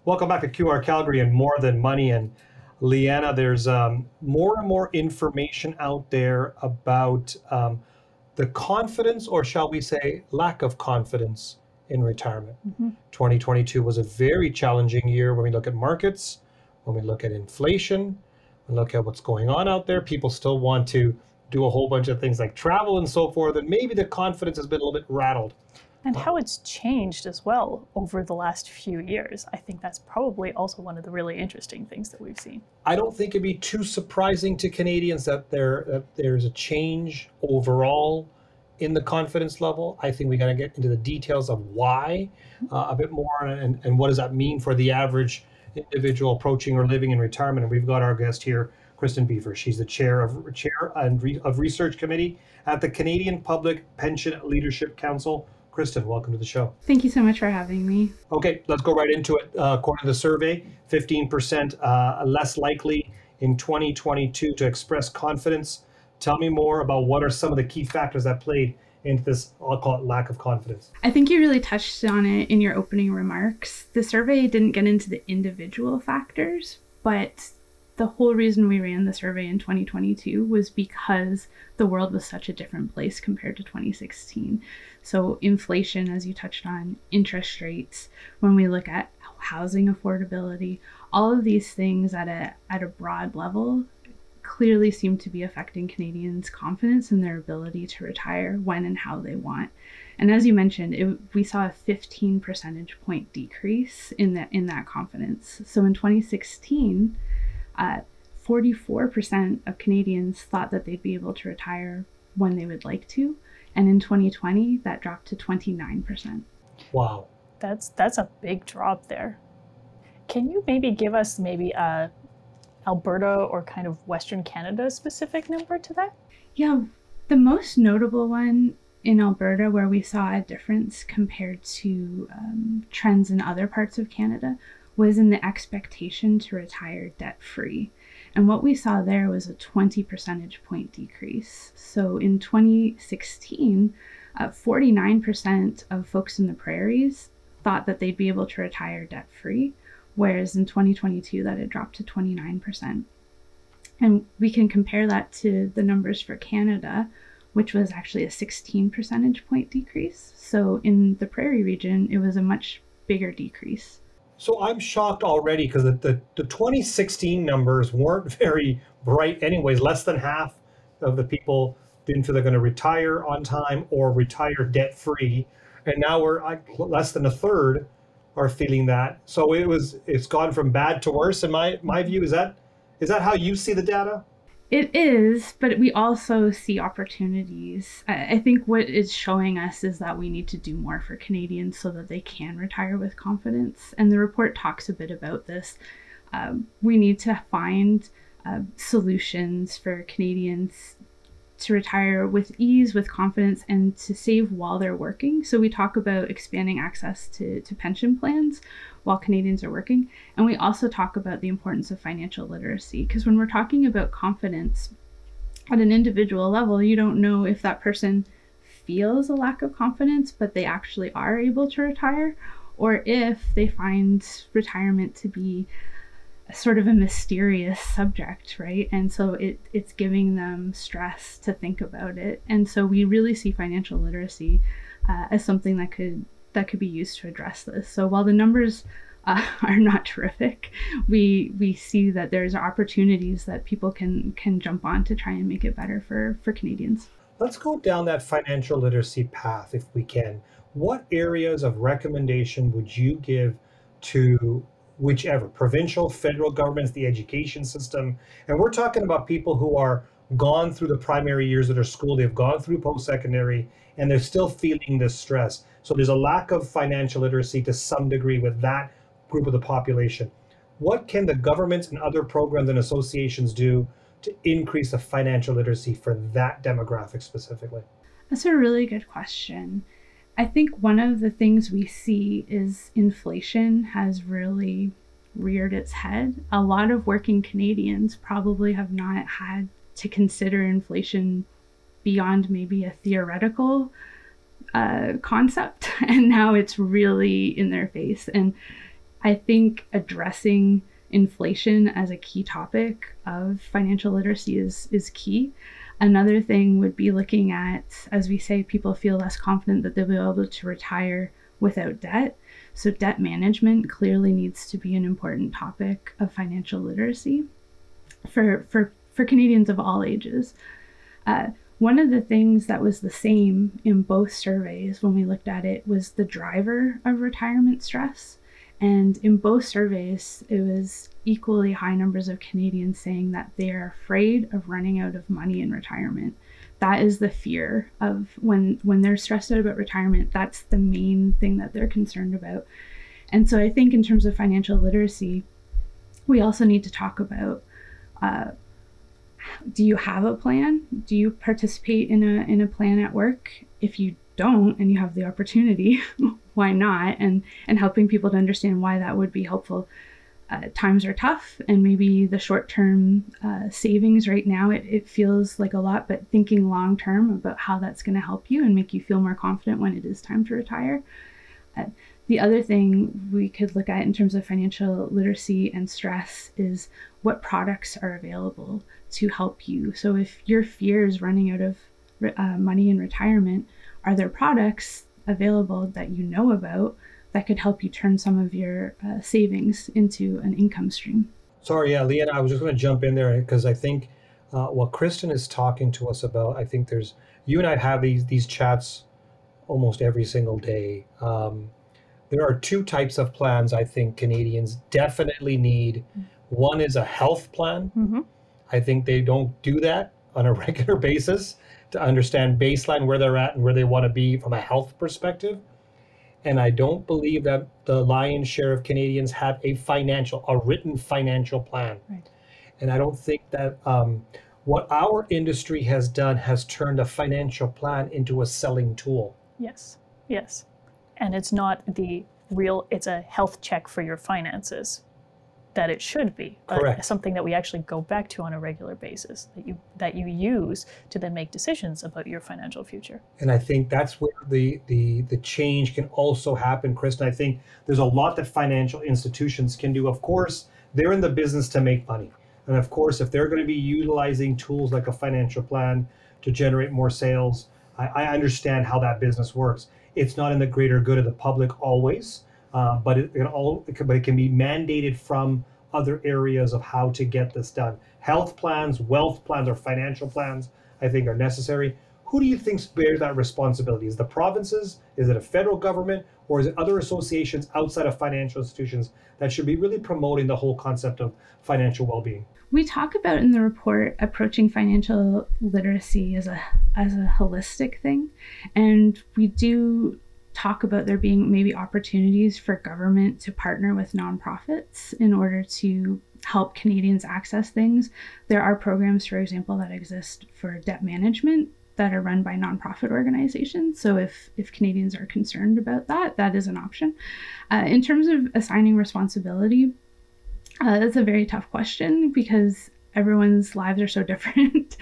Welcome back to QR Calgary and More Than Money. And Leanna, there's more and more information out there about the confidence, or shall we say, lack of confidence in retirement. 2022 was a very challenging year when we look at markets, when we look at inflation, we look at what's going on out there. People still want to do a whole bunch of things like travel and so forth, and maybe the confidence has been a little bit rattled. And how it's changed as well over the last few years. I think that's probably also one of the really interesting things that we've seen. I don't think it'd be too surprising to Canadians that there's a change overall in the confidence level. I think we got to get into the details of why a bit more, and what does that mean for the average individual approaching or living in retirement. And we've got our guest here, Kristen Beaver. She's the chair of Research Committee at the Canadian Public Pension Leadership Council. Kristen, welcome to the show. Thank you so much for having me. Okay, let's go right into it. According to the survey, 15% less likely in 2022 to express confidence. Tell me more about what are some of the key factors that played into this, I'll call it, lack of confidence. I think you really touched on it in your opening remarks. The survey didn't get into the individual factors, but the whole reason we ran the survey in 2022 was because the world was such a different place compared to 2016. So inflation, as you touched on, interest rates, when we look at housing affordability, all of these things at a broad level clearly seem to be affecting Canadians' confidence in their ability to retire when and how they want. And as you mentioned, we saw a 15 percentage point decrease in that confidence. So in 2016, 44% of Canadians thought that they'd be able to retire when they would like to. And in 2020, that dropped to 29%. Wow. That's a big drop there. Can you maybe give us a Alberta or kind of Western Canada specific number to that? Yeah, the most notable one in Alberta where we saw a difference compared to trends in other parts of Canada was in the expectation to retire debt-free. And what we saw there was a 20 percentage point decrease. So in 2016, 49% of folks in the prairies thought that they'd be able to retire debt-free, whereas in 2022 that had dropped to 29%. And we can compare that to the numbers for Canada, which was actually a 16 percentage point decrease. So in the prairie region, it was a much bigger decrease. So I'm shocked already because the 2016 numbers weren't very bright anyways. Less than half of the people didn't feel they're going to retire on time or retire debt-free. And now we're less than a third are feeling that. So it's gone from bad to worse in my view. Is that how you see the data? It is, but we also see opportunities. I think what it's showing us is that we need to do more for Canadians so that they can retire with confidence. And the report talks a bit about this. We need to find solutions for Canadians to retire with ease, with confidence, and to save while they're working. So we talk about expanding access to pension plans while Canadians are working. And we also talk about the importance of financial literacy, because when we're talking about confidence at an individual level, you don't know if that person feels a lack of confidence, but they actually are able to retire, or if they find retirement to be sort of a mysterious subject, right? And so it's giving them stress to think about it. And so we really see financial literacy as something that could be used to address this. So while the numbers are not terrific, we see that there's opportunities that people can jump on to try and make it better for Canadians. Let's go down that financial literacy path if we can. What areas of recommendation would you give to whichever, provincial, federal governments, the education system? And we're talking about people who are gone through the primary years of their school, they've gone through post-secondary, and they're still feeling this stress. So there's a lack of financial literacy to some degree with that group of the population. What can the governments and other programs and associations do to increase the financial literacy for that demographic specifically? That's a really good question. I think one of the things we see is inflation has really reared its head. A lot of working Canadians probably have not had to consider inflation beyond maybe a theoretical concept, and now it's really in their face. And I think addressing inflation as a key topic of financial literacy is key. Another thing would be looking at, as we say, people feel less confident that they'll be able to retire without debt. So debt management clearly needs to be an important topic of financial literacy for Canadians of all ages. One of the things that was the same in both surveys when we looked at it was the driver of retirement stress. And in both surveys, it was equally high numbers of Canadians saying that they are afraid of running out of money in retirement. That is the fear of when they're stressed out about retirement, that's the main thing that they're concerned about. And so I think in terms of financial literacy, we also need to talk about, do you have a plan? Do you participate in a plan at work? If you don't and you have the opportunity, why not? And helping people to understand why that would be helpful. Times are tough, and maybe the short-term savings right now, it feels like a lot, but thinking long-term about how that's going to help you and make you feel more confident when it is time to retire. The other thing we could look at in terms of financial literacy and stress is what products are available to help you. So if your fear is running out of money in retirement, are there products available that you know about that could help you turn some of your savings into an income stream? Sorry, yeah, Leanna, I was just going to jump in there because I think what Kristen is talking to us about, I think you and I have these chats almost every single day. There are two types of plans I think Canadians definitely need. One is a health plan. Mm-hmm. I think they don't do that on a regular basis to understand baseline where they're at and where they want to be from a health perspective. And I don't believe that the lion's share of Canadians have a written financial plan. Right. And I don't think that what our industry has done has turned a financial plan into a selling tool. Yes. And it's not it's a health check for your finances that it should be. Correct. Something that we actually go back to on a regular basis, that you use to then make decisions about your financial future. And I think that's where the change can also happen, Kristen. I think there's a lot that financial institutions can do. Of course, they're in the business to make money. And of course, if they're going to be utilizing tools like a financial plan to generate more sales, I understand how that business works. It's not in the greater good of the public always, but it can be mandated from other areas of how to get this done. Health plans, wealth plans, or financial plans, I think, are necessary. Who do you think bears that responsibility? Is it the provinces? Is it a federal government? Or is it other associations outside of financial institutions that should be really promoting the whole concept of financial well-being? We talk about in the report approaching financial literacy as a holistic thing, and we do talk about there being maybe opportunities for government to partner with nonprofits in order to help Canadians access things. There are programs, for example, that exist for debt management that are run by nonprofit organizations. So if Canadians are concerned about that, that is an option. In terms of assigning responsibility, that's a very tough question because everyone's lives are so different.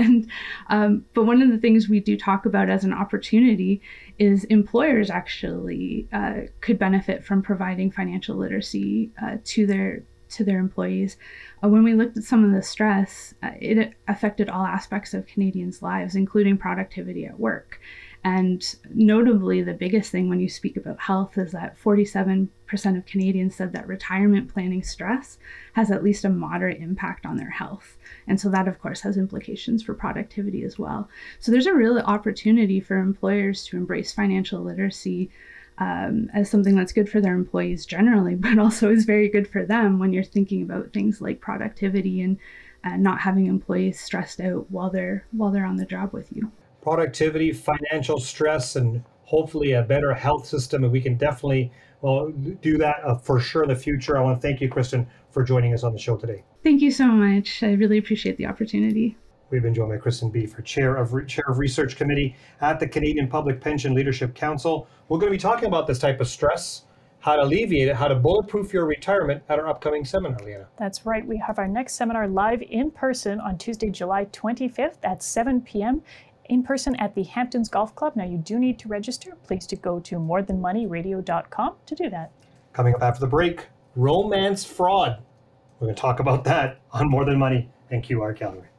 But one of the things we do talk about as an opportunity is employers actually could benefit from providing financial literacy to their employees. When we looked at some of the stress, it affected all aspects of Canadians' lives, including productivity at work. And notably, the biggest thing when you speak about health is that 47% of Canadians said that retirement planning stress has at least a moderate impact on their health. And so that, of course, has implications for productivity as well. So there's a real opportunity for employers to embrace financial literacy as something that's good for their employees generally, but also is very good for them when you're thinking about things like productivity and not having employees stressed out while they're on the job with you. Productivity, financial stress, and hopefully a better health system. And we can definitely do that for sure in the future. I want to thank you, Kristen, for joining us on the show today. Thank you so much. I really appreciate the opportunity. We've been joined by Kristen Beaver, Chair of Research Committee at the Canadian Public Pension Leadership Council. We're going to be talking about this type of stress, how to alleviate it, how to bulletproof your retirement at our upcoming seminar, Leanna. That's right. We have our next seminar live in person on Tuesday, July 25th at 7 p.m. in person at the Hamptons Golf Club. Now, you do need to register. Please to go to morethanmoneyradio.com to do that. Coming up after the break, romance fraud. We're going to talk about that on More Than Money and QR Calgary.